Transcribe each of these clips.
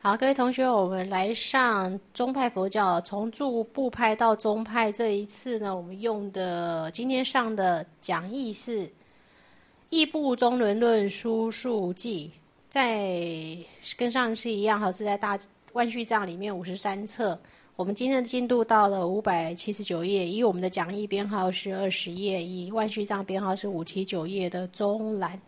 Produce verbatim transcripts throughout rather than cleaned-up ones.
好，各位同学，我们来上宗派佛教，从诸部派到宗派。这一次呢，我们用的今天上的讲义是《异部宗轮论书述记》，在跟上次一样，哈，是在大万续藏里面五十三册。我们今天的进度到了五百七十九页，以我们的讲义编号是二十页，以万续藏编号是五七九页的中栏。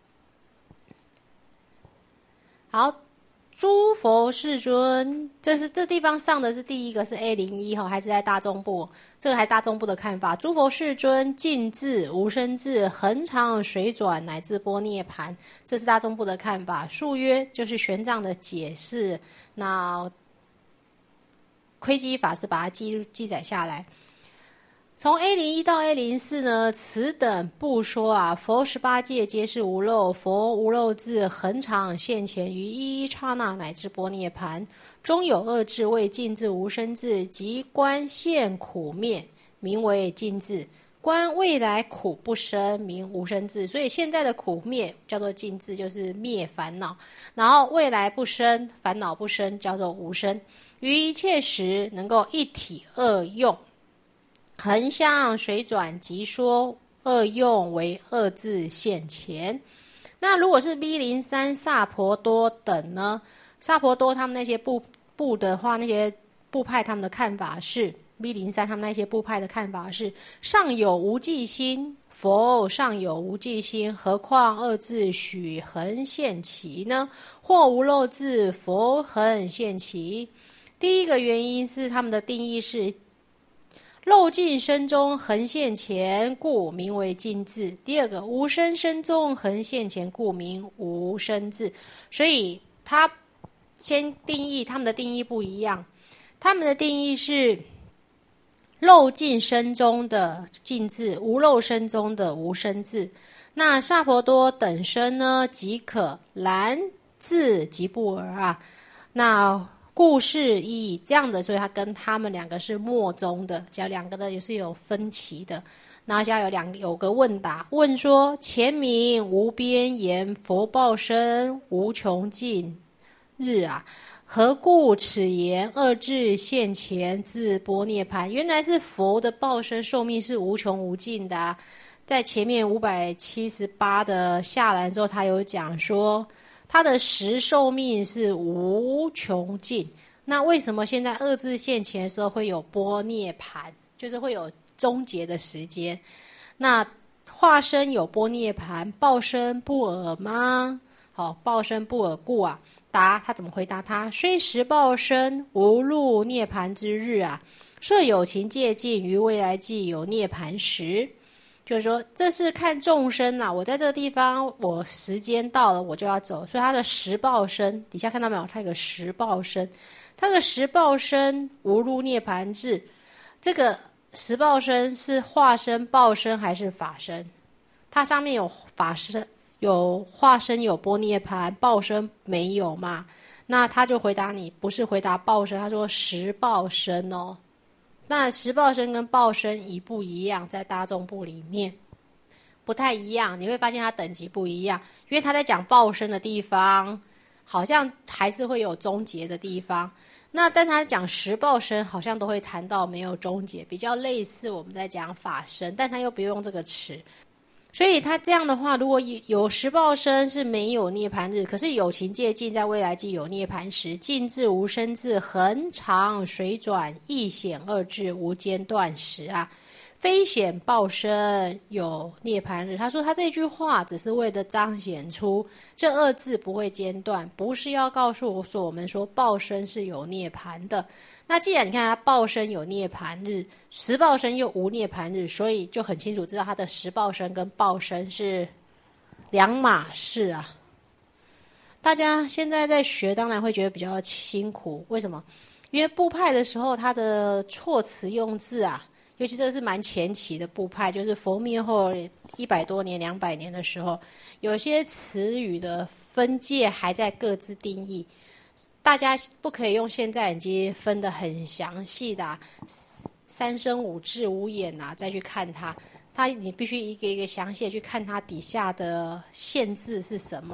好。诸佛世尊，这是这地方上的是第一个是 A 零一 哈，还是在大众部？这个还大众部的看法。诸佛世尊尽智、无生智、恒常水转乃至般涅盘，这是大众部的看法。述约就是玄奘的解释，那窥基法师把它记记载下来。从 A 零一 到 A 零四 呢，此等不说啊，佛十八界皆是无漏，佛无漏智恒常现前于一一刹那乃至般涅盘，中有二智为尽智无生智，即观现苦灭，名为尽智；观未来苦不生，名无生智。所以现在的苦灭叫做尽智，就是灭烦恼；然后未来不生，烦恼不生，叫做无生。于一切时能够一体二用。横向水转即说二用为二字现前。那如果是 B 零三 萨婆多等呢？萨婆多他们那些部部的话，那些部派他们的看法是 B 零三 他们那些部派的看法是：上有无记心，佛上有无记心，何况二字许恒现其呢？或无漏字，佛恒现其。第一个原因是他们的定义是。漏尽身中恒现前，故名为尽智。第二个，无生身中恒现前，故名无生智。所以他先定义，他们的定义不一样。他们的定义是漏尽身中的尽智，无漏身中的无生智。那萨婆多等身呢，即可然智即不尔啊。那故事意这样的，所以他跟他们两个是末宗的，讲两个的也是有分歧的。然后就要有两有个问答，问说：前明无边言佛报身无穷尽日啊，何故此言二字现前至般涅盘？原来是佛的报身寿命是无穷无尽的啊。在前面五百七十八的下栏之后，他有讲说。它的时寿命是无穷尽，那为什么现在二字现前的时候会有般涅盘，就是会有终结的时间？那化身有般涅盘，报身不尔吗？好，报身不尔故啊。答，他怎么回答他？虽时报身无入涅盘之日啊，设有情界尽，于未来际有涅盘时。就是说，这是看众生啦。我在这个地方，我时间到了，我就要走。所以他的时报身，底下看到没有？他有个时报身，他的时报身无入涅盘智。这个时报身是化身、报身还是法身？它上面有法身、有化身、有般涅盘，报身没有嘛？那他就回答你，不是回答报身，他说时报身哦。那时报身跟报身一不一样，在大众部里面不太一样，你会发现它等级不一样，因为他在讲报身的地方好像还是会有终结的地方，那但他讲时报身好像都会谈到没有终结，比较类似我们在讲法身，但他又不用这个词。所以他这样的话，如果有时报身是没有涅盘日，可是有情界尽，在未来际有涅盘时，尽智无生智，恒常水转，一显二智无间断时啊，非显报身有涅盘日。他说他这句话只是为了彰显出这二字不会间断，不是要告诉我们说报身是有涅盘的。那既然你看他报身有涅盘日，时报身又无涅盘日，所以就很清楚知道他的时报身跟报身是两码事啊。大家现在在学当然会觉得比较辛苦，为什么？因为部派的时候他的措辞用字啊，尤其这是蛮前期的部派，就是佛灭后一百多年两百年的时候，有些词语的分界还在各自定义，大家不可以用现在已经分得很详细的、啊、三生五智五眼啊再去看它，它你必须一个一个详细的去看它底下的限制是什么。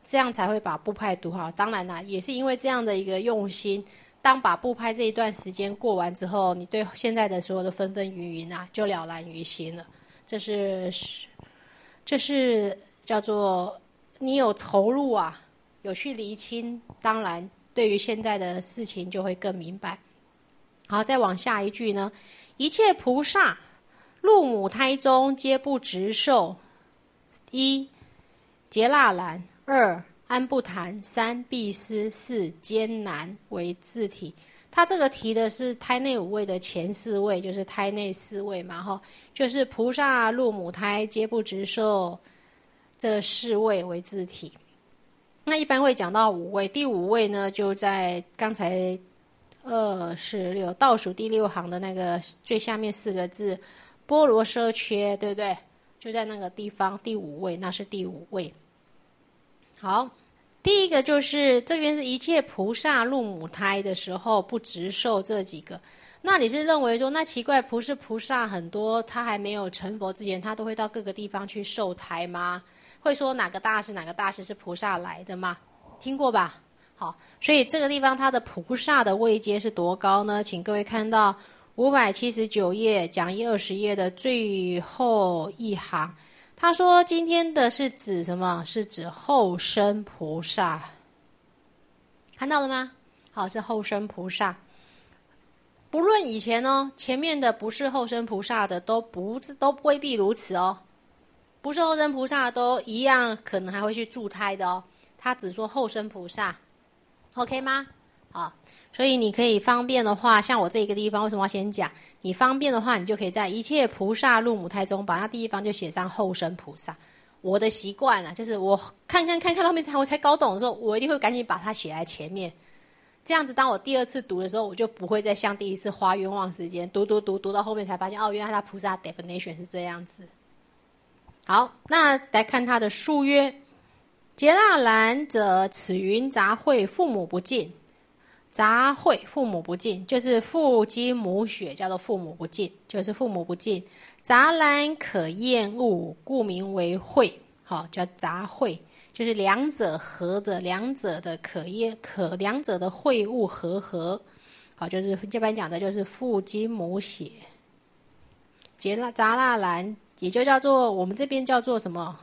这样才会把部派读好。当然啦，也是因为这样的一个用心，当把部派这一段时间过完之后，你对现在的所有的纷纷云云啊，就了然于心了。这是这是叫做你有投入啊，有去厘清，当然对于现在的事情就会更明白。好，再往下一句呢，一切菩萨入母胎中皆不执受。一桀那蓝，二安不谈，三必思，四艰难为自体。他这个提的是胎内五位的前四位，就是胎内四位嘛，哈，就是菩萨入母胎皆不执受这四位为自体。那一般会讲到五位，第五位呢，就在刚才二四六倒数第六行的那个最下面四个字波罗奢缺，对不对？就在那个地方，第五位，那是第五位。好，第一个就是这边是一切菩萨入母胎的时候不执受这几个。那你是认为说，那奇怪，不是菩萨很多，他还没有成佛之前，他都会到各个地方去受胎吗？会说哪个大师哪个大师是菩萨来的吗？听过吧？好，所以这个地方它的菩萨的位阶是多高呢？请各位看到五百七十九页讲义二十页的最后一行，他说今天的是指什么？是指后生菩萨，看到了吗？好，是后生菩萨。不论以前哦，前面的不是后生菩萨的都不都未必如此哦，不是后生菩萨都一样，可能还会去助胎的哦。他只说后生菩萨 ，OK 吗？好，所以你可以方便的话，像我这个地方为什么要先讲？你方便的话，你就可以在一切菩萨入母胎中，把那地方就写上后生菩萨。我的习惯啊，就是我看看看看到后面我才搞懂的时候，我一定会赶紧把它写在前面。这样子，当我第二次读的时候，我就不会再像第一次花冤枉时间，读读读读到后面才发现，哦，原来它菩萨 definition 是这样子。好，那来看它的述约。桀那蓝者，此云杂秽，父母不敬。杂秽，父母不敬，就是父精母血，叫做父母不敬，就是父母不敬。杂蓝可厌恶，故名为秽，好，叫杂秽。就是两者合的，两者的可厌可两者的秽物合合，好，就是一般讲的就是父精母血。桀那杂那蓝，也就叫做我们这边叫做什么？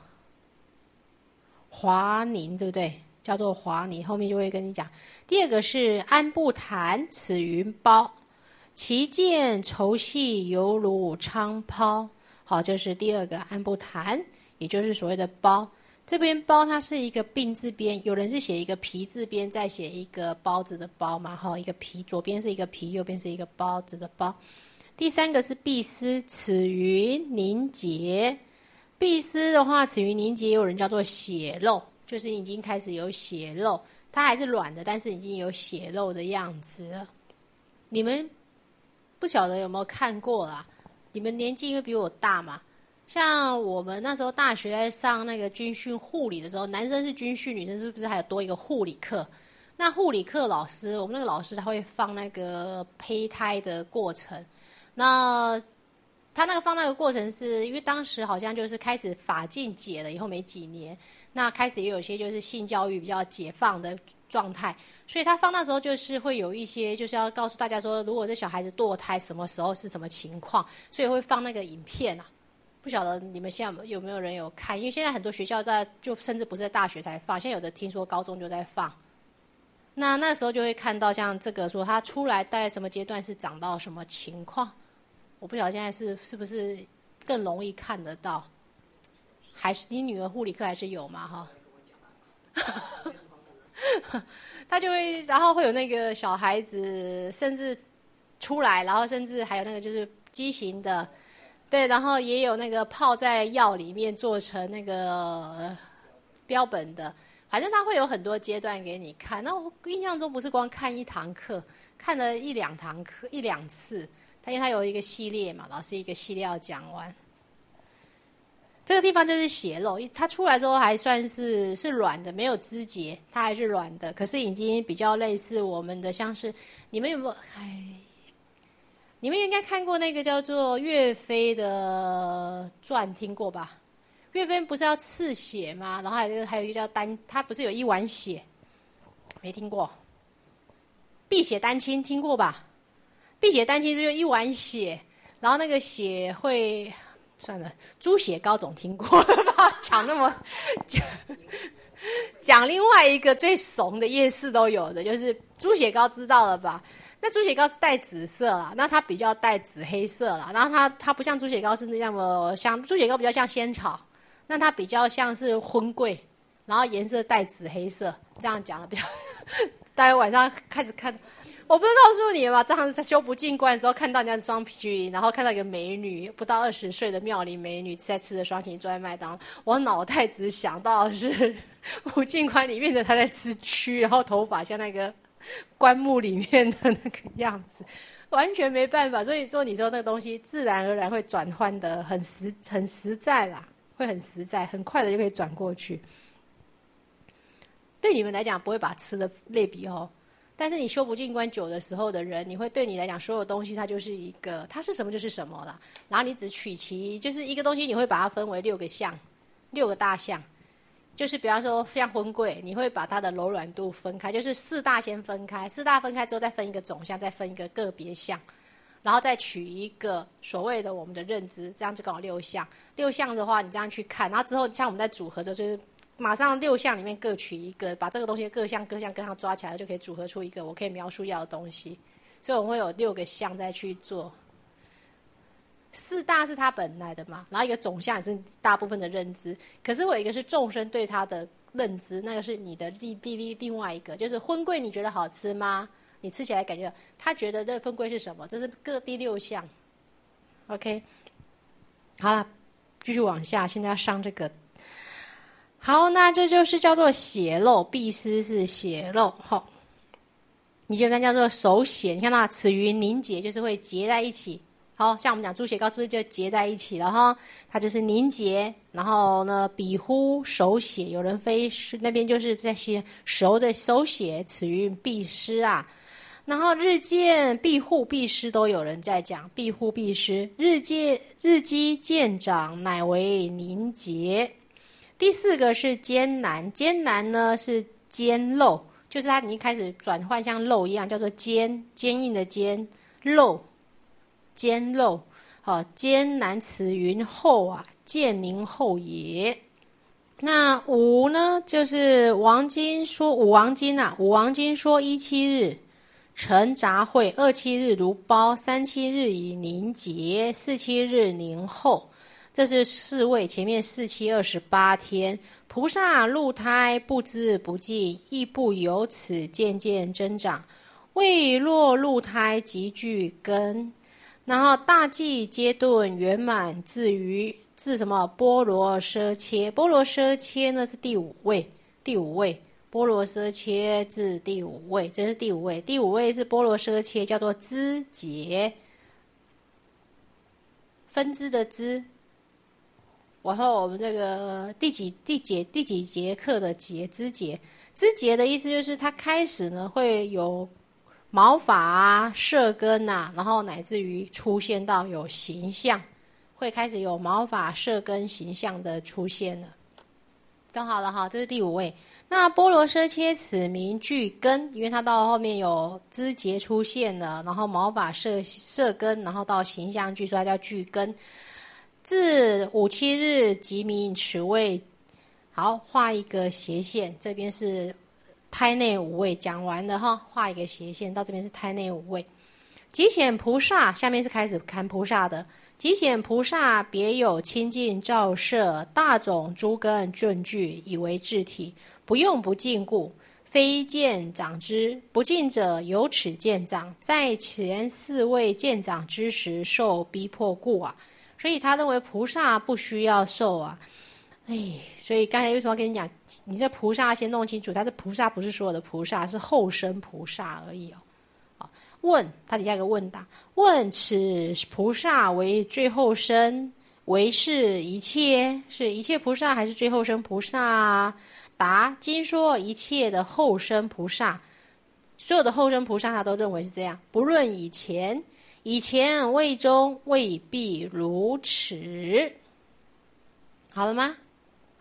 华宁，对不对？叫做华宁，后面就会跟你讲。第二个是安不谈，此云苞，其见稠细犹如苍抛。好，就是第二个安不谈，也就是所谓的苞。这边包它是一个并字边，有人是写一个皮字边，再写一个包子的包嘛，哈，一个皮，左边是一个皮，右边是一个包子的包。第三个是必思，此云凝结。必思的话，此云凝结，有人叫做血肉，就是已经开始有血肉，它还是软的，但是已经有血肉的样子了。你们不晓得有没有看过啦？你们年纪因为比我大嘛。像我们那时候大学在上那个军训护理的时候，男生是军训，女生是不是还有多一个护理课？那护理课老师，我们那个老师他会放那个胚胎的过程。那他那个放那个过程是因为当时好像就是开始法禁解了以后没几年，那开始也有些就是性教育比较解放的状态，所以他放那时候就是会有一些就是要告诉大家说，如果这小孩子堕胎什么时候是什么情况，所以会放那个影片啊。不晓得你们现在有没有人有看？因为现在很多学校在，就甚至不是在大学才放，现在有的听说高中就在放。那那时候就会看到像这个说他出来大概什么阶段是长到什么情况，我不晓得现在是是不是更容易看得到，还是你女儿护理课还是有嘛？哈，他就会，然后会有那个小孩子甚至出来，然后甚至还有那个就是畸形的。对，然后也有那个泡在药里面做成那个、呃、标本的，反正它会有很多阶段给你看。那我印象中不是光看一堂课，看了一两堂课一两次，它因为它有一个系列嘛，老师一个系列要讲完。这个地方就是血肉，它出来之后还算是是软的，没有肢节，它还是软的，可是已经比较类似我们的，像是你们有没有？哎。你们应该看过那个叫做岳飞的传，听过吧？ 岳飞不是要刺血吗？然后还有还有一个叫丹，他不是有一碗血？没听过？碧血丹青听过吧？碧血丹青就一碗血，然后那个血会，算了，猪血糕总听过了吧？讲那么讲讲另外一个最怂的夜市都有的，就是猪血糕，知道了吧？那猪血糕是带紫色啦，那它比较带紫黑色啦，然后它它不像猪血糕是那么像，猪血糕比较像仙草，那它比较像是荤桂，然后颜色带紫黑色，这样讲的比较。大家晚上开始看，我不是告诉你吗？这样在修不进关的时候看到人家的双皮裙，然后看到一个美女，不到二十岁的妙龄美女在吃着双擎坐在麦当劳，我脑袋只想到的是不进关里面的她在吃蛆，然后头发像那个棺木里面的那个样子，完全没办法。所以说你说那个东西自然而然会转换的很实很实在啦，会很实在，很快的就可以转过去。对你们来讲不会把吃的类比哦，但是你修不进关久的时候的人，你会对你来讲所有东西它就是一个，它是什么就是什么啦。然后你只取其就是一个东西，你会把它分为六个项，六个大项。就是比方说像荤桂，你会把它的柔软度分开，就是四大先分开，四大分开之后再分一个总项，再分一个个别项，然后再取一个所谓的我们的认知，这样就刚好六项。六项的话你这样去看，然后之后像我们在组合的时候，就是马上六项里面各取一个，把这个东西各项各项各项抓起来，就可以组合出一个我可以描述要的东西。所以我们会有六个项再去做。四大是它本来的嘛，然后一个总项也是大部分的认知，可是我有一个是众生对它的认知，那个是你的另另另外一个，就是荤桂你觉得好吃吗？你吃起来感觉他觉得这荤桂是什么？这是各第六项。OK， 好了，继续往下，现在要上这个。好，那这就是叫做血肉，必丝是血肉，好，你就般叫做手血。你看到此于凝结，就是会结在一起。好像我们讲猪血糕是不是就结在一起了哈？它就是凝结，然后呢，比乎手血，有人非那边就是在写熟的手血，此于必湿啊。然后日见必护必湿都有人在讲，必护必湿，日见日积渐长，乃为凝结。第四个是艰难，艰难呢是坚肉，就是它已经开始转换像肉一样，叫做坚，坚硬的坚，肉。坚肉，好，艰难此云后啊，渐凝后也。那五呢，就是王经说五王经啊，五王经说一七日成杂秽，二七日如包，三七日以凝结，四七日凝后。这是四位，前面四七二十八天。菩萨入胎不知不计，亦不由此渐渐增长，未落入胎即具根。然后大计阶顿圆满，至于至什么波罗奢切，波罗奢切呢是第五位，第五位波罗奢切至第五位，这是第五位，第五位是波罗奢切，叫做支节，分支的支。然后我们这个第几第几第几节课的节支节，支节的意思就是它开始呢会有毛发啊、色根啊，然后乃至于出现到有形象，会开始有毛发、色根、形象的出现了。都好了哈，这是第五位。那波罗奢切此名具根，因为它到后面有枝节出现了，然后毛发、色色根，然后到形象具，所以它叫具根。至五七日即名此位。好，画一个斜线，这边是胎内五位，讲完了哈，画一个斜线，到这边是胎内五位。极显菩萨，下面是开始看菩萨的。极显菩萨别有清净照射，大种诸根顿具，以为自体，不用不尽故，非见长之。不尽者由此见长，在前四位见长之时，受逼迫故啊。所以他认为菩萨不需要受啊。哎，所以刚才为什么要跟你讲，你这菩萨先弄清楚，他的菩萨不是所有的菩萨，是后生菩萨而已哦。好，问他底下一个问答，问此菩萨为最后生，为是一切，是一切菩萨还是最后生菩萨啊？答：经说一切的后生菩萨，所有的后生菩萨他都认为是这样，不论以前，以前未中未必如此。好了吗？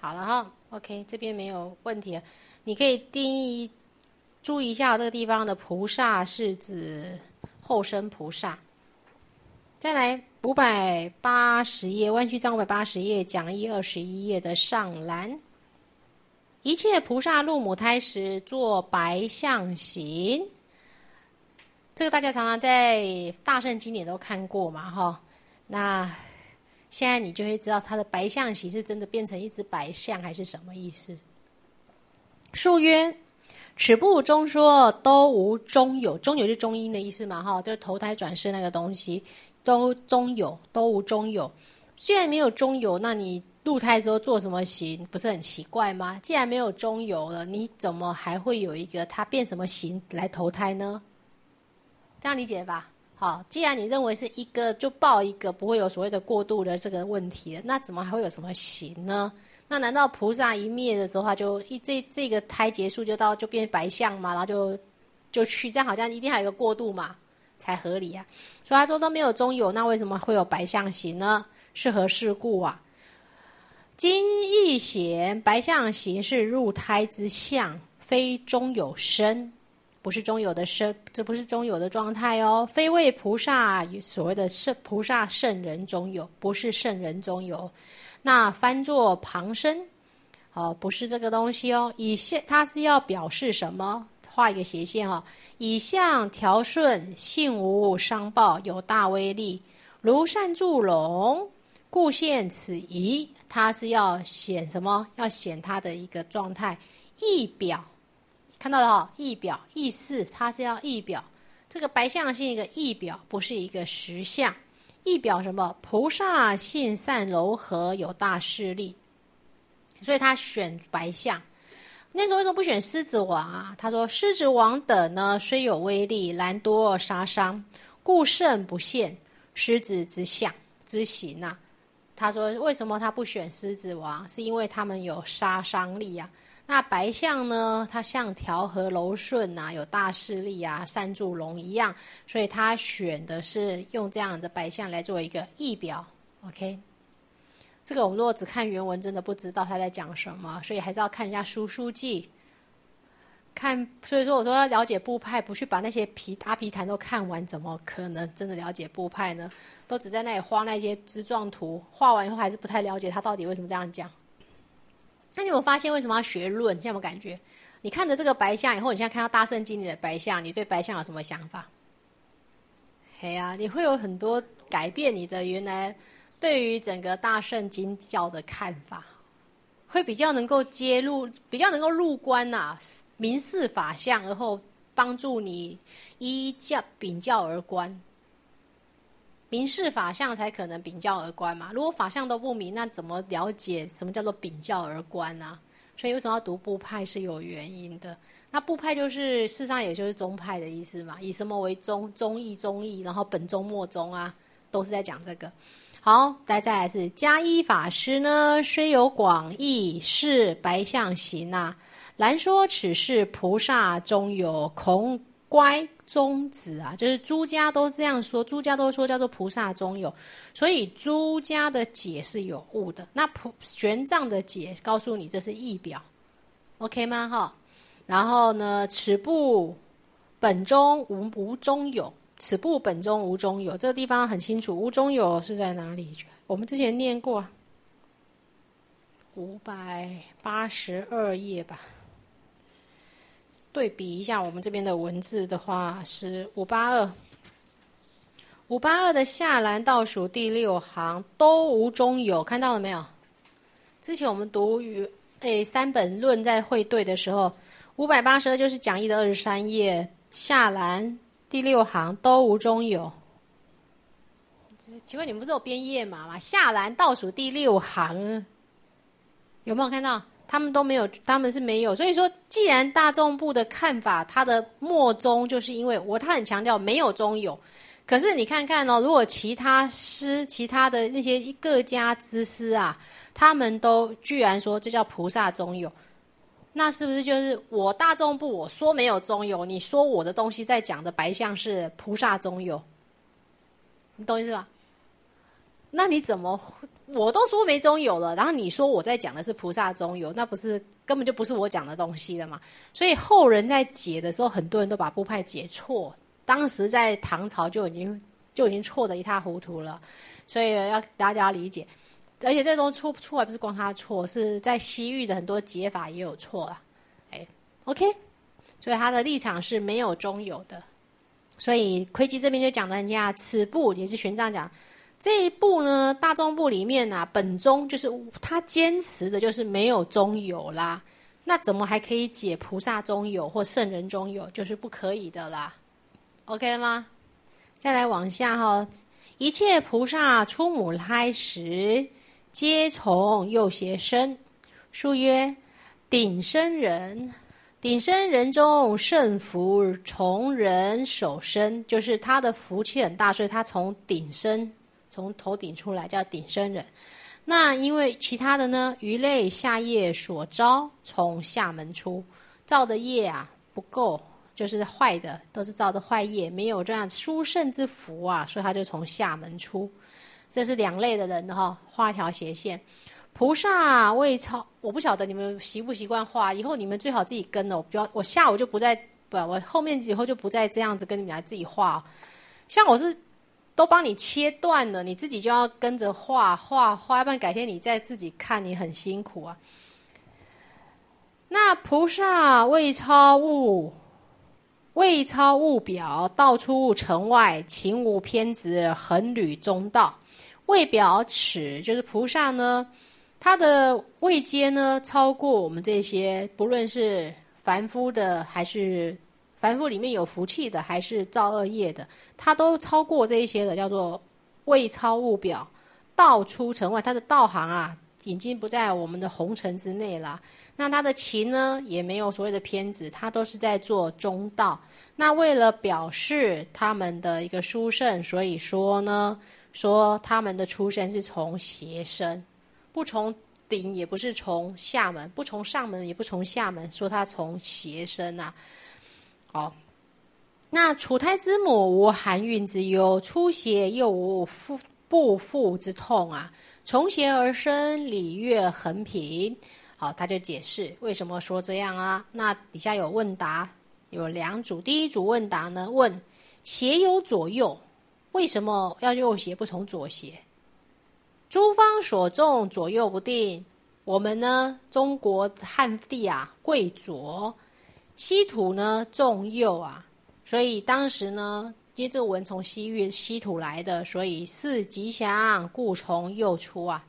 好了哈 ，OK， 这边没有问题了。你可以定义注意一下这个地方的菩萨是指后生菩萨。再来五百八十页，弯曲章五百八十页，讲义二十一页的上栏，一切菩萨入母胎时做白象形。这个大家常常在大圣经典都看过嘛，哈。那现在你就会知道它的白象形是真的变成一只白象，还是什么意思？述曰：此部中说都无中有，中有就是中阴的意思嘛，哈，就是投胎转世那个东西，都中有，都无中有。既然没有中有，那你入胎的时候做什么形，不是很奇怪吗？既然没有中有了，你怎么还会有一个它变什么形来投胎呢？这样理解吧？好，既然你认为是一个就报一个，不会有所谓的过渡的这个问题了，那怎么还会有什么形呢？那难道菩萨一灭的时候，他就一这这个胎结束就到就变白象嘛，然后就就去，这样好像一定还有一个过渡嘛，才合理啊。所以他说都没有中有，那为什么会有白象形呢？是何事故啊？今亦显白象形是入胎之象，非中有身，不是中有的身，这不是中有的状态哦。非为菩萨所谓的圣菩萨圣人中有，不是圣人中有。那翻作旁生，哦，不是这个东西哦。以现它是要表示什么？画一个斜线哦。以象调顺，性无伤报，有大威力，如善助龙，故现此仪。它是要显什么？要显它的一个状态，意表。看到了哈，意表意思，它是要意表。这个白象是一个意表，不是一个实相。意表什么？菩萨性善柔和，有大势力，所以他选白象。那时候为什么不选狮子王啊？他说狮子王等呢，虽有威力，然多杀伤，故胜不现狮子之相之形啊。他说为什么他不选狮子王？是因为他们有杀伤力啊。那白象呢，它像调和柔顺啊，有大势力啊，善助龙一样，所以他选的是用这样的白象来做一个意表。 OK， 这个我们如果只看原文真的不知道他在讲什么，所以还是要看一下书书记看。所以说我说要了解部派，不去把那些皮阿皮坛都看完，怎么可能真的了解部派呢？都只在那里画那些枝状图，画完以后还是不太了解他到底为什么这样讲。那你有发现为什么要学论？你有没有感觉？你看着这个白象以后，你现在看到大圣经里的白象，你对白象有什么想法？嘿啊，你会有很多改变你的原来对于整个大圣经教的看法，会比较能够揭露，比较能够入关啊，明示法相，然后帮助你依教秉教而观。明示法相才可能秉教而观嘛，如果法相都不明，那怎么了解什么叫做秉教而观啊？所以为什么要读部派是有原因的。那部派就是事实上也就是宗派的意思嘛，以什么为宗？宗义宗义，然后本宗末宗啊，都是在讲这个。好，再再来是迦依法师呢，虽有广义，是白象形啊，然说此是菩萨中有恐乖宗子啊，就是诸家都这样说，诸家都说叫做菩萨中有，所以诸家的解是有误的。那普玄奘的解告诉你这是意表 ，OK 吗？哈，然后呢，此部本中无无中有，此部本中无中有，这个地方很清楚，无中有是在哪里？我们之前念过，五百八十二页吧。对比一下我们这边的文字的话是五八二，五八二的下栏倒数第六行都无中有，看到了没有？之前我们读与诶三本论在汇对的时候，五百八十二就是讲义的二十三页，下栏第六行都无中有。奇怪，你们不是有编页码吗？下栏倒数第六行有没有看到？他们都没有，他们是没有。所以说，既然大众部的看法，它的末中就是因为我他很强调没有中有。可是你看看哦，如果其他师、其他的那些各家之师啊，他们都居然说这叫菩萨中有，那是不是就是我大众部我说没有中有，你说我的东西在讲的白象是菩萨中有？你懂意思吧？那你怎么我都说没中有了，然后你说我在讲的是菩萨中有，那不是根本就不是我讲的东西了嘛？所以后人在解的时候，很多人都把部派解错，当时在唐朝就已经就已经错得一塌糊涂了，所以要大家理解。而且这东西出出来不是光他错，是在西域的很多解法也有错啦。哎 ，OK， 所以他的立场是没有中有的。所以窥基这边就讲的人家此部也是玄奘讲这一部呢，大众部里面啊，本宗就是他坚持的就是没有中有啦。那怎么还可以解菩萨中有或圣人中有？就是不可以的啦。OK 了吗？再来往下哈，一切菩萨出母胎时，皆从右胁生。书曰：顶生人。顶生人中圣福从人手生，就是他的福气很大，所以他从顶生，从头顶出来叫顶生人。那因为其他的呢，鱼类下业所招，从下门出，造的业啊不够，就是坏的，都是造的坏业，没有这样殊胜之福啊，所以他就从下门出。这是两类的人哈、哦，画一条斜线。菩萨未超，我不晓得你们习不习惯画，以后你们最好自己跟了。我不要，我下午就不再不，我后面以后就不再这样子跟你们来自己画、哦。像我是都帮你切断了，你自己就要跟着画画画，要不然改天你再自己看，你很辛苦啊。那菩萨未超物，未超物表，道出城外，情无偏执，恒履中道。位表尺就是菩萨呢，他的位阶呢超过我们这些，不论是凡夫的，还是凡夫里面有福气的，还是造恶业的，他都超过这一些的，叫做位超物表，道出城外。他的道行啊，已经不在我们的红尘之内了。那他的情呢，也没有所谓的偏执，他都是在做中道。那为了表示他们的一个殊胜，所以说呢。说他们的出身是从胁生，不从顶，也不是从下门，不从上门，也不从下门，说他从胁生啊。好，那处胎之母无含孕之忧，出胁又无腹不腹之痛啊，从胁而生，礼乐恒平。好，他就解释为什么说这样啊。那底下有问答，有两组，第一组问答呢，问胁有左右。为什么要右胁不从左胁？诸方所重左右不定，我们呢中国汉地啊贵左，西土呢重右啊，所以当时呢，因为这个文从西域西土来的，所以是吉祥，故从右出啊。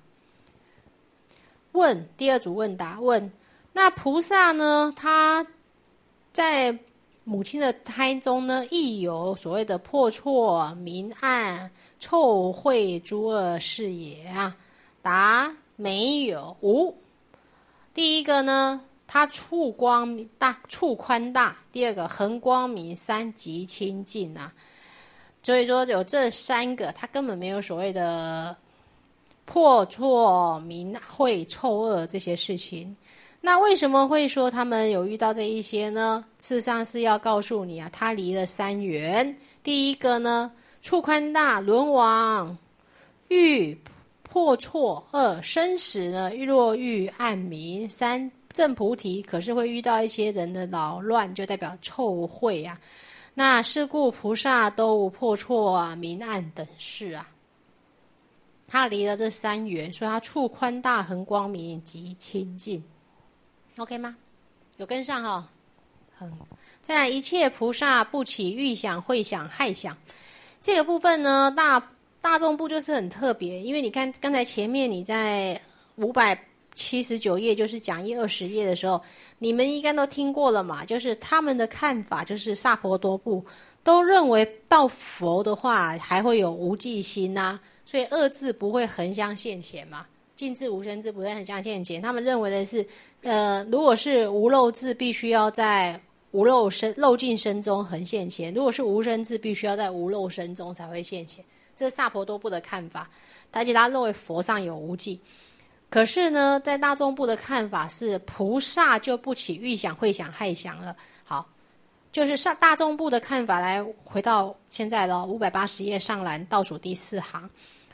问第二组问答，问那菩萨呢，他在母亲的胎中呢，亦有所谓的破错、明暗、臭秽诸恶事也啊？答：没有，无。第一个呢，它处光大，处宽大；第二个恒光明，三极清净啊。所以说有这三个，它根本没有所谓的破错、明秽、臭恶这些事情。那为什么会说他们有遇到这一些呢？事实上是要告诉你啊，他离了三缘。第一个呢，处宽大，轮王欲破错；二生死呢，若欲暗明；三正菩提，可是会遇到一些人的扰乱，就代表臭秽啊。那是故菩萨都无破错啊、明暗等事啊。他离了这三缘，所以他处宽大、恒光明及清净。OK 吗？有跟上哈、哦？嗯，再来，一切菩萨不起欲想、会想、害想。这个部分呢，大大众部就是很特别，因为你看刚才前面你在五百七十九页，就是讲义二十页的时候，你们应该都听过了嘛？就是他们的看法，就是萨婆多部都认为到佛的话，还会有无记心啊，所以恶字不会横向现前嘛。尽智无生智不会很像现前，他们认为的是，呃，如果是无漏智，必须要在无漏身漏尽身中横现前；如果是无生智，必须要在无漏身中才会现前。这是萨婆多部的看法，而且他认为佛上有无记。可是呢，在大众部的看法是，菩萨就不起欲想、会想、害想了。好，就是上大众部的看法，来回到现在了五百八十页上栏倒数第四行。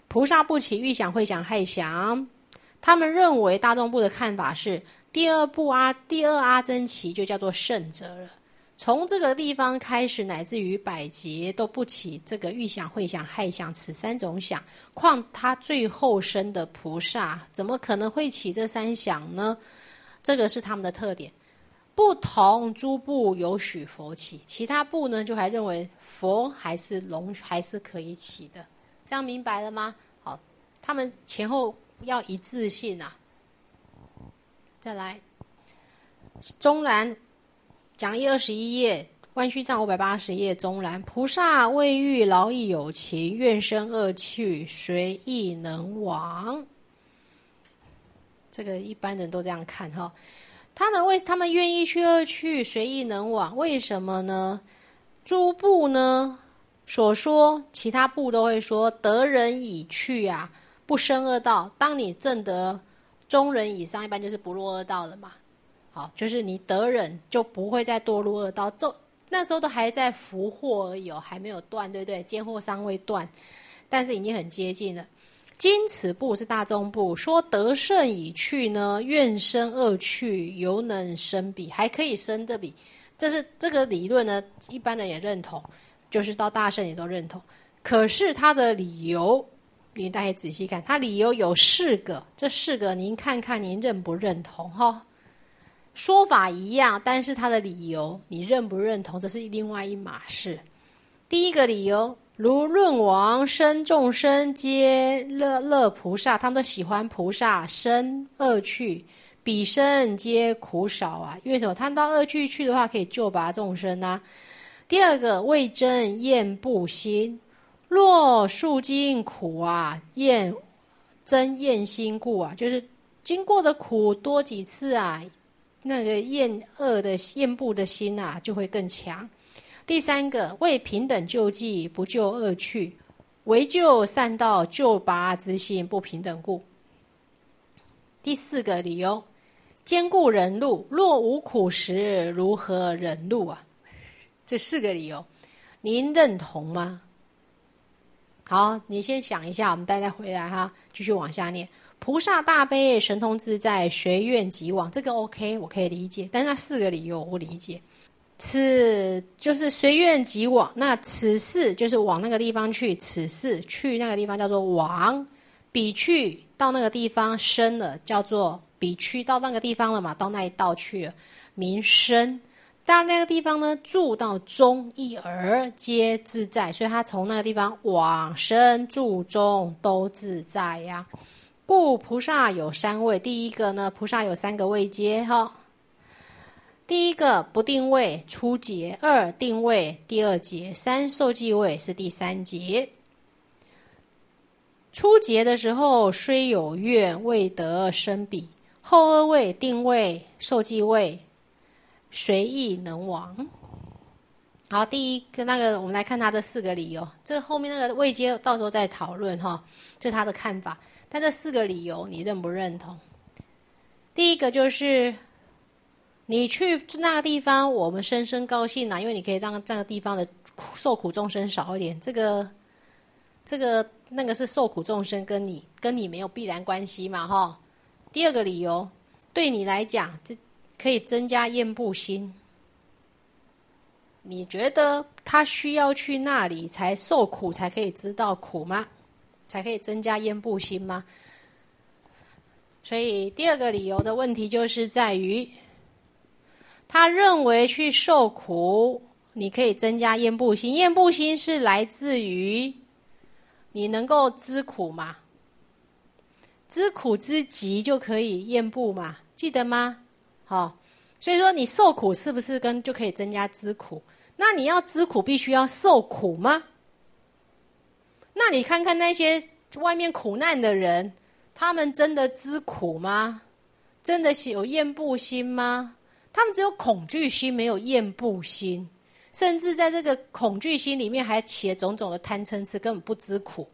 菩萨不起欲想、会想、害想。他们认为大众部的看法是，第二部阿第二阿僧祇就叫做圣者了。从这个地方开始，乃至于百劫都不起这个欲想、会想、害想此三种想，况他最后生的菩萨，怎么可能会起这三想呢？这个是他们的特点。不同诸部有许佛起，其他部呢就还认为佛还是容还是可以起的，这样明白了吗？好，他们前后要一致性啊。再来，中栏讲义二十一页，弯须藏五百八十页中栏，菩萨未欲劳役有情，愿生恶趣，随意能往。这个一般人都这样看哈。他们为他们愿意去恶趣，随意能往，为什么呢？诸部呢所说，其他部都会说得人已去啊，不生恶道。当你证得中人以上，一般就是不落恶道了嘛。好，就是你得人就不会再堕入恶道。那时候都还在福祸而已，还没有断，对不对？奸祸尚未断，但是已经很接近了。今此部是大众部，说得胜已去呢，愿生恶趣，犹能生彼，还可以生的彼。这是这个理论呢，一般人也认同，就是到大圣也都认同。可是他的理由，您大家仔细看，他理由有四个，这四个您看看您认不认同哈？说法一样，但是他的理由你认不认同，这是另外一码事。第一个理由，如论王生众生皆乐乐菩萨，他们都喜欢菩萨，生恶趣，彼生皆苦少啊。因为什么？他到恶趣去的话，可以救拔众生啊。第二个，为真厌怖心，若数尽苦啊，厌真厌心故啊，就是经过的苦多几次啊，那个厌恶的厌怖的心啊，就会更强。第三个，为平等救济，不救恶趣，唯救善道，救拔之心不平等故。第四个理由，坚固忍辱，若无苦时，如何忍辱啊？这四个理由，您认同吗？好，你先想一下，我们待会回来哈，继续往下念。菩萨大悲，神通自在，随愿即往，这个 OK， 我可以理解，但是那四个理由我不理解。此就是随愿即往，那此事就是往那个地方去，此事去那个地方叫做往，彼去到那个地方生了，叫做彼去到那个地方了嘛，到那一道去了，名生。到那个地方呢，住到中一而皆自在，所以他从那个地方往生住中都自在呀。故菩萨有三位，第一个呢，菩萨有三个位阶哈。第一个不定位初阶，二定位第二阶，三受记位是第三阶。初阶的时候虽有愿，未得生彼，后二位定位受记位随意能往。好，第一个那个我们来看他这四个理由，这个后面那个位阶到时候再讨论哈，这是他的看法。但这四个理由你认不认同？第一个就是你去那个地方，我们深深高兴啊，因为你可以让这个地方的受苦众生少一点。这个、这个、那个是受苦众生，跟你跟你没有必然关系嘛，哈。第二个理由，对你来讲，这可以增加厌怖心。你觉得他需要去那里才受苦，才可以知道苦吗？才可以增加厌怖心吗？所以第二个理由的问题就是在于，他认为去受苦，你可以增加厌怖心。厌怖心是来自于你能够知苦嘛？知苦知极就可以厌怖嘛？记得吗？好，所以说你受苦是不是跟就可以增加知苦？那你要知苦，必须要受苦吗？那你看看那些外面苦难的人，他们真的知苦吗？真的有厌怖心吗？他们只有恐惧心，没有厌怖心，甚至在这个恐惧心里面还起了种种的贪嗔痴，根本不知苦，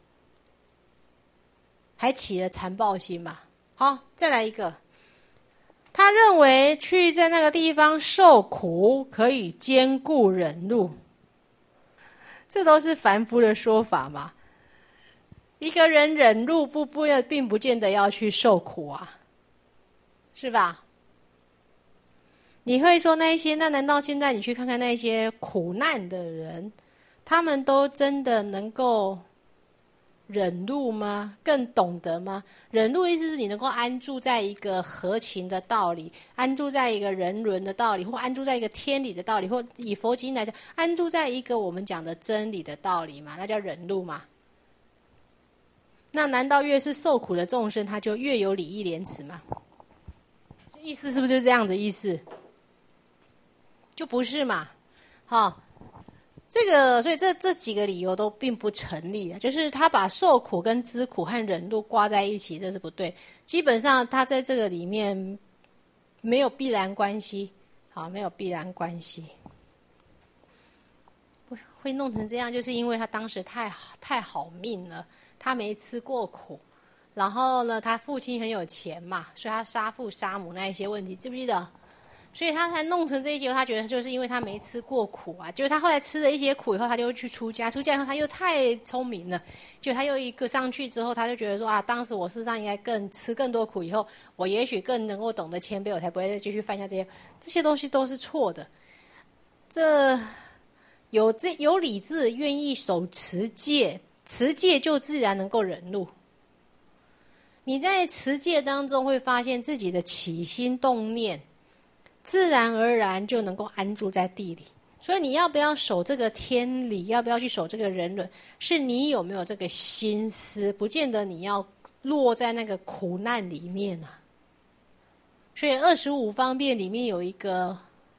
还起了残暴心嘛。好，再来一个，他认为去在那个地方受苦可以坚固忍辱，这都是凡夫的说法嘛。 一个人忍辱不不并不见得要去受苦啊，是吧？你会说那一些，那难道现在你去看看那些苦难的人，他们都真的能够忍辱吗？更懂得吗？忍辱意思是你能够安住在一个合情的道理，安住在一个人伦的道理，或安住在一个天理的道理，或以佛经来讲，安住在一个我们讲的真理的道理嘛，那叫忍辱嘛。那难道越是受苦的众生，他就越有礼义廉耻吗？意思是不是就是这样的意思？就不是嘛，好、哦，这个所以这这几个理由都并不成立的，就是他把受苦跟知苦和忍辱挂在一起，这是不对。基本上他在这个里面没有必然关系，好，没有必然关系。会弄成这样，就是因为他当时太太好命了，他没吃过苦，然后呢，他父亲很有钱嘛，所以他杀父杀母那一些问题，记不记得？所以他才弄成这一些，他觉得就是因为他没吃过苦啊，就是他后来吃了一些苦以后，他就去出家，出家以后他又太聪明了，就他又一个上去之后，他就觉得说啊，当时我事实上应该更吃更多苦，以后我也许更能够懂得谦卑，我才不会再继续犯下这些这些东西都是错的。这有这有理智，愿意守持戒，持戒就自然能够忍辱。你在持戒当中会发现自己的起心动念，自然而然就能够安住在地里。所以你要不要守这个天理，要不要去守这个人伦，是你有没有这个心思，不见得你要落在那个苦难里面啊。所以二十五方便里面有一个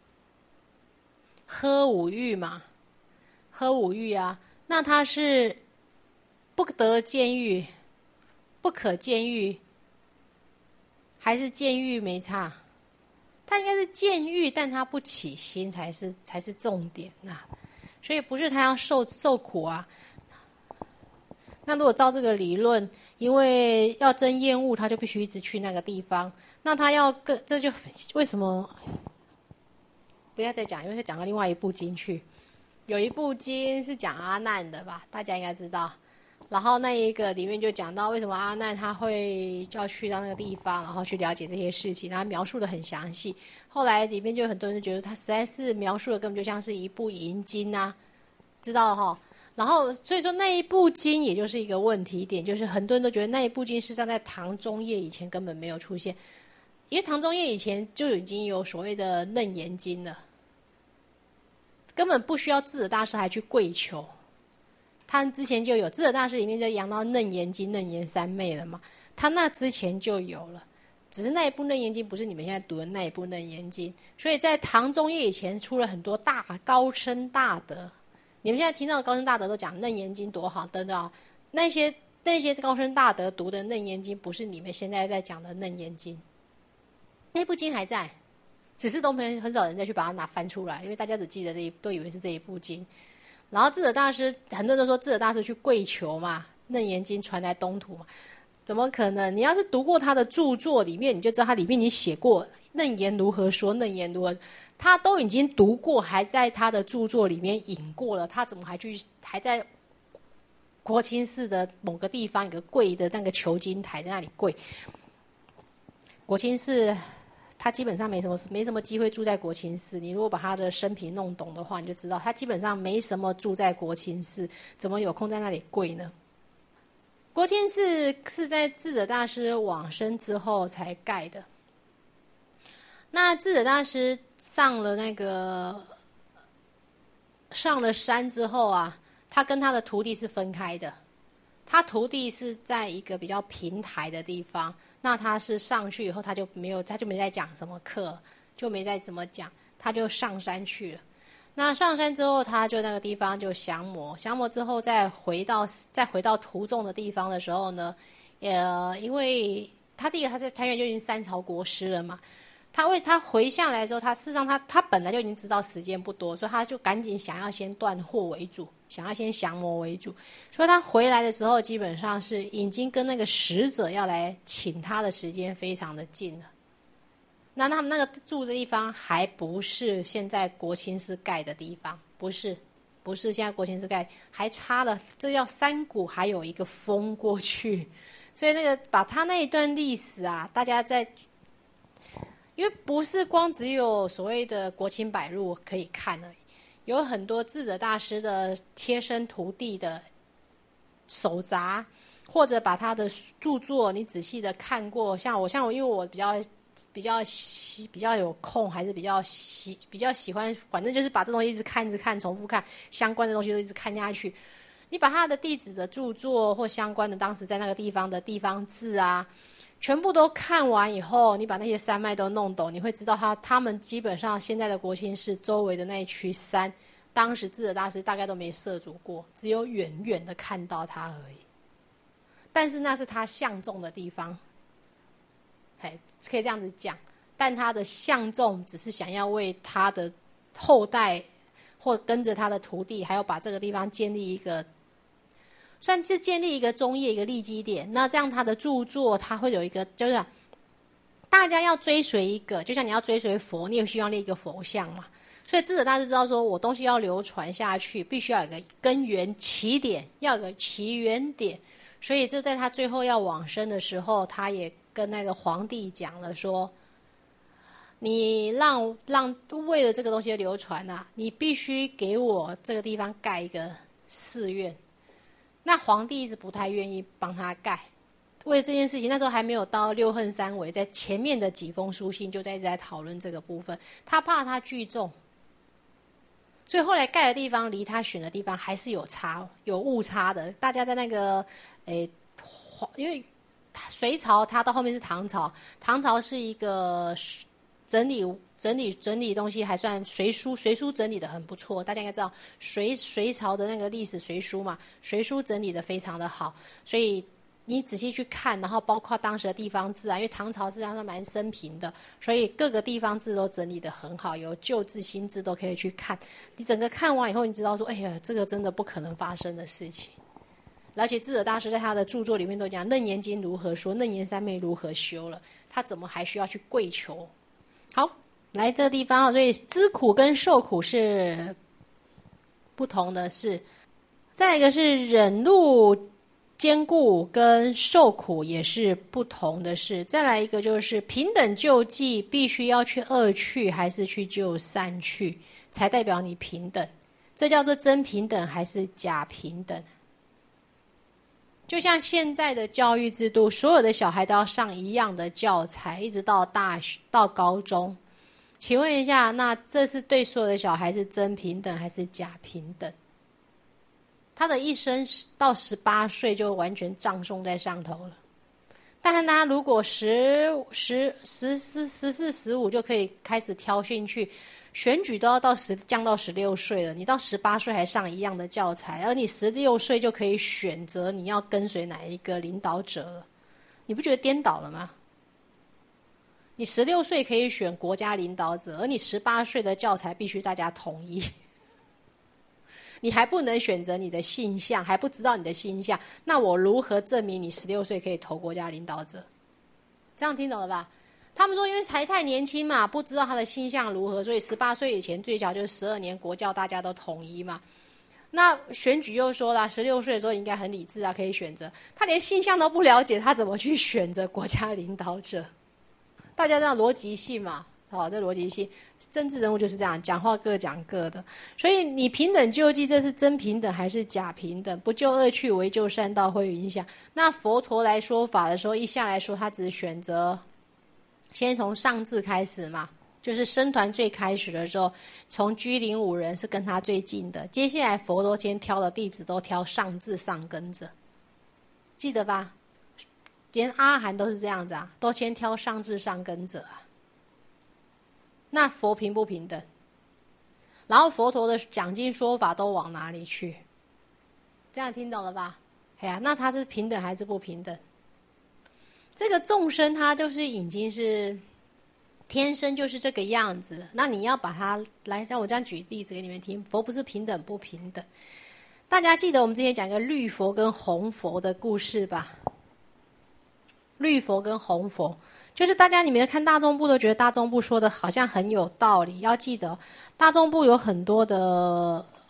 喝五欲嘛，喝五欲啊，那它是不得见欲，不可见欲，还是见欲没差？他应该是见欲，但他不起心才是才是重点呐、啊。所以不是他要受受苦啊。那如果照这个理论，因为要真厌恶，他就必须一直去那个地方。那他要更，这就为什么不要再讲？因为讲到另外一部经去，有一部经是讲阿难的吧？大家应该知道。然后那一个里面就讲到为什么阿难他会就要去到那个地方，然后去了解这些事情，然后描述的很详细。后来里面就很多人觉得他实在是描述的根本就像是一部淫经啊，知道哈？然后所以说那一部经也就是一个问题点，就是很多人都觉得那一部经事实上在唐中叶以前根本没有出现，因为唐中叶以前就已经有所谓的楞严经了，根本不需要智者大师还去跪求。他之前就有智者大师里面就讲到楞严经、楞严三昧了嘛，他那之前就有了，只是那一部楞严经不是你们现在读的那一部楞严经，所以在唐中叶以前出了很多大高僧大德，你们现在听到的高僧大德都讲楞严经多好，等等，那些那些高僧大德读的楞严经不是你们现在在讲的楞严经，那部经还在，只是都没很少人再去把它拿翻出来，因为大家只记得这一都以为是这一部经。然后智者大师，很多人都说智者大师去跪求嘛，楞严经传来东土嘛，怎么可能？你要是读过他的著作里面，你就知道他里面已经写过楞严如何说，楞严如何，他都已经读过，还在他的著作里面引过了，他怎么还去还在国清寺的某个地方有个跪的那个求经台在那里跪？国清寺。他基本上没什么没什么机会住在国清寺。你如果把他的生平弄懂的话，你就知道他基本上没什么住在国清寺，怎么有空在那里跪呢？国清寺是在智者大师往生之后才盖的。那智者大师上了那个上了山之后啊，他跟他的徒弟是分开的。他徒弟是在一个比较平台的地方，那他是上去以后，他就没有，他就没再讲什么课，就没再怎么讲，他就上山去了。那上山之后，他就那个地方就降魔，降魔之后再回到再回到途中的地方的时候呢，呃，因为他第一个他在台原就已经三朝国师了嘛，他为他回下来的时候，他事实上他他本来就已经知道时间不多，所以他就赶紧想要先断祸为主。想要先降魔为主，所以他回来的时候基本上是已经跟那个使者要来请他的时间非常的近了。那他们那个住的地方还不是现在国清寺盖的地方，不是， 不是，现在国情是盖还差了，这要山谷还有一个峰过去，所以那个把他那一段历史啊，大家在，因为不是光只有所谓的国情百路可以看而已，有很多智者大师的贴身徒弟的手札，或者把他的著作你仔细的看过，像我像我，因为我比较。比较喜比较有空，还是比较喜比较喜欢，反正就是把这东西一直看一直看，重复看相关的东西都一直看下去。你把他的弟子的著作或相关的当时在那个地方的地方志啊，全部都看完以后，你把那些山脉都弄懂，你会知道他他们基本上现在的国清市周围的那一区山，当时智者大师大概都没涉足过，只有远远的看到他而已。但是那是他相中的地方。可以这样子讲，但他的相中只是想要为他的后代或跟着他的徒弟，还要把这个地方建立一个，算是建立一个中业一个立基点。那这样他的著作，他会有一个，就是大家要追随一个，就像你要追随佛，你也希望立一个佛像嘛。所以智者大师知道说，我东西要流传下去，必须要有一个根源起点，要有个起源点。所以这在他最后要往生的时候，他也跟那个皇帝讲了说，你让让为了这个东西的流传啊，你必须给我这个地方盖一个寺院。那皇帝一直不太愿意帮他盖，为了这件事情，那时候还没有到六恨三违，在前面的几封书信就在一直在讨论这个部分，他怕他聚众，所以后来盖的地方离他选的地方还是有差有误差的。大家在那个诶，因为隋朝它到后面是唐朝，唐朝是一个整理整理整理东西还算隋书隋书整理的很不错，大家应该知道隋隋朝的那个历史隋书嘛，隋书整理的非常的好，所以你仔细去看，然后包括当时的地方志啊，因为唐朝实际上是蛮生平的，所以各个地方志都整理的很好，有旧志新志都可以去看。你整个看完以后，你知道说，哎呀，这个真的不可能发生的事情。而且智者大师在他的著作里面都讲《楞严经》如何说，楞严三昧如何修了，他怎么还需要去跪求？好，来这个地方，所以知苦跟受苦是不同的事。再来一个是忍辱坚固跟受苦也是不同的事。再来一个就是平等救济，必须要去恶趣还是去救善趣，才代表你平等。这叫做真平等还是假平等？就像现在的教育制度，所有的小孩都要上一样的教材，一直到大学到高中。请问一下，那这是对所有的小孩是真平等还是假平等？他的一生到十八岁就完全葬送在上头了。但是他如果十十十四十四十五就可以开始挑进去，选举都要到十降到十六岁了，你到十八岁还上一样的教材，而你十六岁就可以选择你要跟随哪一个领导者了，你不觉得颠倒了吗？你十六岁可以选国家领导者，而你十八岁的教材必须大家统一。你还不能选择你的性向，还不知道你的性向，那我如何证明你十六岁可以投国家领导者？这样听懂了吧？他们说因为还太年轻嘛，不知道他的性向如何，所以十八岁以前最小就是十二年国教大家都统一嘛。那选举又说了，十六岁的时候应该很理智啊，可以选择。他连性向都不了解，他怎么去选择国家领导者？大家这样逻辑性嘛，好，这逻辑性，政治人物就是这样，讲话各讲各的。所以你平等救济，这是真平等还是假平等？不救恶趣，唯救善道，会有影响。那佛陀来说法的时候，一下来说，他只选择先从上智开始嘛，就是僧团最开始的时候，从居零五人是跟他最近的。接下来佛陀先挑的弟子都挑上智上根者，记得吧？连阿含都是这样子啊，都先挑上智上根者啊。那佛平不平等？然后佛陀的讲经说法都往哪里去？这样听懂了吧？哎呀，那他是平等还是不平等？这个众生他就是已经是天生就是这个样子，那你要把它来，像我这样举例子给你们听，佛不是平等不平等。大家记得我们之前讲一个绿佛跟红佛的故事吧？绿佛跟红佛，就是大家你们看大众部都觉得大众部说的好像很有道理。要记得大众部有很多的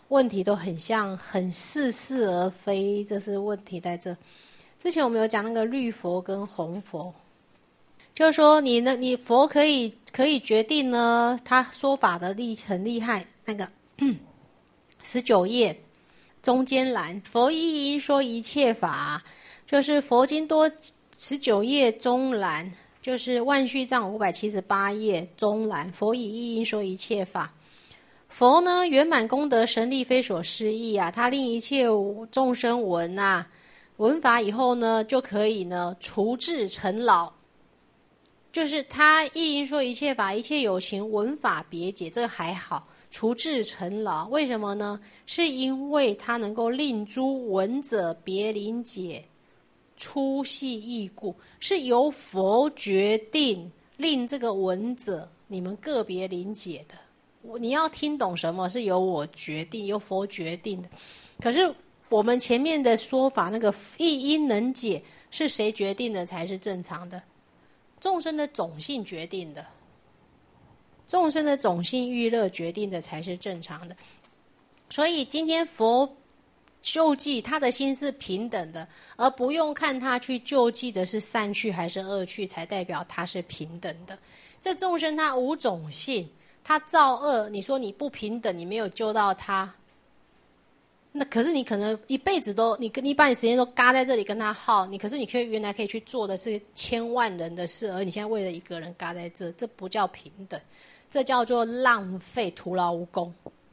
问题都很像，很似是而非，这是问题在这。之前我们有讲那个绿佛跟红佛，就是说你呢，你佛可以可以决定呢，他说法的力很厉害。那个十九页中间栏，佛一因说一切法，就是佛经多十九页中栏，就是万续藏五百七十八页中栏，佛以一因说一切法。佛呢，圆满功德神力非所思议啊，他令一切众生闻啊，闻法以后呢，就可以呢除智成劳。就是他一因说一切法，一切有情闻法别解，这个还好，除智成劳。为什么呢？是因为他能够令诸闻者别理解粗细义故，是由佛决定令这个闻者你们个别理解的。你要听懂什么是由我决定，由佛决定的。可是我们前面的说法，那个一因能解是谁决定的才是正常的？众生的种性决定的，众生的种性欲乐决定的才是正常的。所以今天佛救济他的心是平等的，而不用看他去救济的是善趣还是恶趣，才代表他是平等的。这众生他无种性，他造恶，你说你不平等，你没有救到他，那可是你可能一辈子都，你你把你时间都嘎在这里跟他耗，你可是你却原来可以去做的是千万人的事，而你现在为了一个人嘎在这，这不叫平等，这叫做浪费，徒劳无功。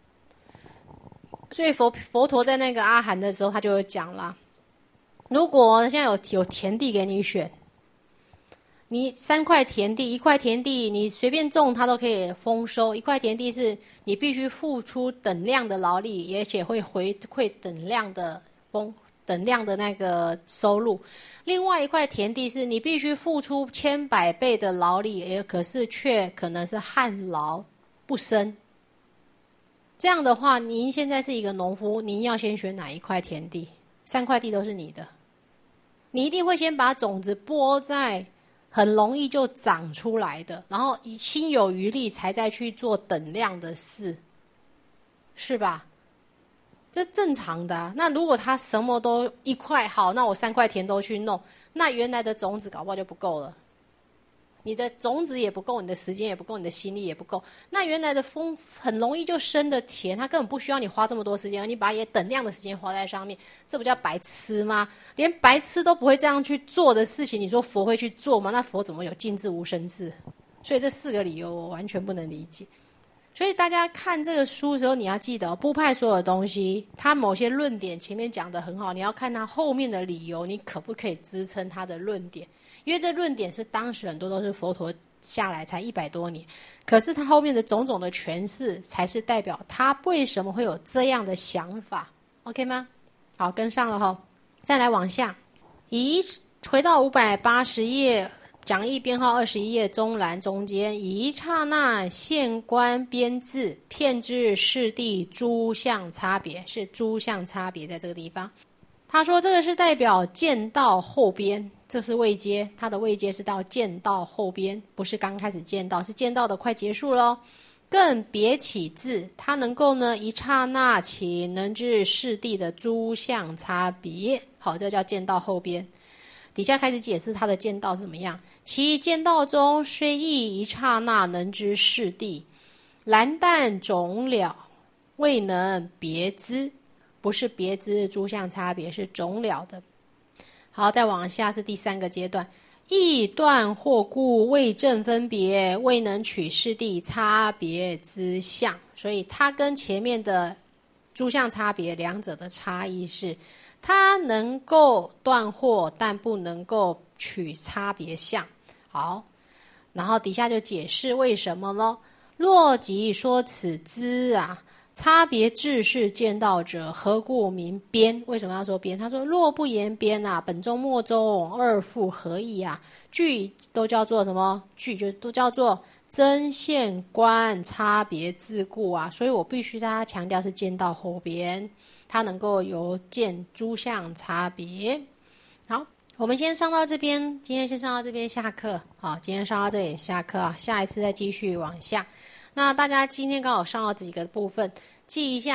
所以佛佛陀在那个阿含的时候，他就有讲啦，如果现在有有田地给你选，你三块田地，一块田地你随便种它都可以丰收，一块田地是你必须付出等量的劳力，而且会回馈等量的丰等量的那个收入。另外一块田地是你必须付出千百倍的劳力，也可是却可能是旱涝不生。这样的话，您现在是一个农夫，您要先选哪一块田地？三块地都是你的，你一定会先把种子播在很容易就长出来的，然后心有余力才再去做等量的事，是吧？这正常的啊。那如果他什么都一块好，那我三块田都去弄，那原来的种子搞不好就不够了。你的种子也不够，你的时间也不够，你的心力也不够。那原来的风很容易就生的田，它根本不需要你花这么多时间，你把也等量的时间花在上面，这不叫白痴吗？连白痴都不会这样去做的事情，你说佛会去做吗？那佛怎么有尽智无生智？所以这四个理由我完全不能理解。所以大家看这个书的时候，你要记得部派所有的东西，它某些论点前面讲得很好，你要看它后面的理由，你可不可以支撑它的论点？因为这论点是当时很多都是佛陀下来才一百多年，可是他后面的种种的诠释才是代表他为什么会有这样的想法 ，OK 吗？好，跟上了哈，再来往下，以回到五百八十页讲义编号二十一页中栏中间，以一刹那现观编字，遍知世地诸相差别，是诸相差别在这个地方。他说这个是代表见到后边，这是位阶，它的位阶是到见到后边，不是刚开始见到，是见到的快结束咯。更别起字，它能够呢一刹那起能知世地的诸相差别，好，这叫见到后边。底下开始解释它的见到是怎么样。其见到中虽亦一刹那能知世地，然但总了未能别知，不是别知诸相差别，是总了的。好，再往下是第三个阶段，亦断或故未正分别，未能取世地差别之相。所以它跟前面的诸相差别两者的差异是，它能够断惑，但不能够取差别相。好，然后底下就解释为什么咯。若即说此之啊，差别智是见道者，何故名边？为什么要说边？他说若不言边啊，本中末中二复何异啊？句都叫做什么？句就都叫做真现观差别自故啊。所以我必须大家强调是见道后边，它能够有见诸相差别。好，我们先上到这边，今天先上到这边下课。好，今天上到这里下课啊，下一次再继续往下。那大家今天刚好上到这几个部分，记一下。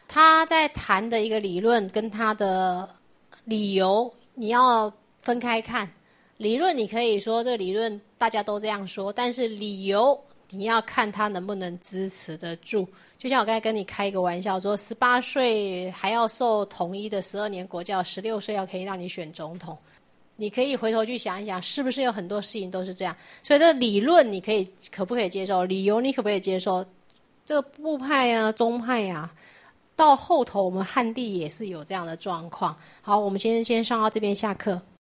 他在谈的一个理论跟他的理由，你要分开看。理论你可以说这个理论大家都这样说，但是理由你要看他能不能支持得住。就像我刚才跟你开一个玩笑说，十八岁还要受统一的十二年国教，十六岁要可以让你选总统。你可以回头去想一想，是不是有很多事情都是这样？所以这个理论你可以可不可以接受？理由你可不可以接受？这个部派啊、宗派啊，到后头我们汉地也是有这样的状况。好，我们先先上到这边下课。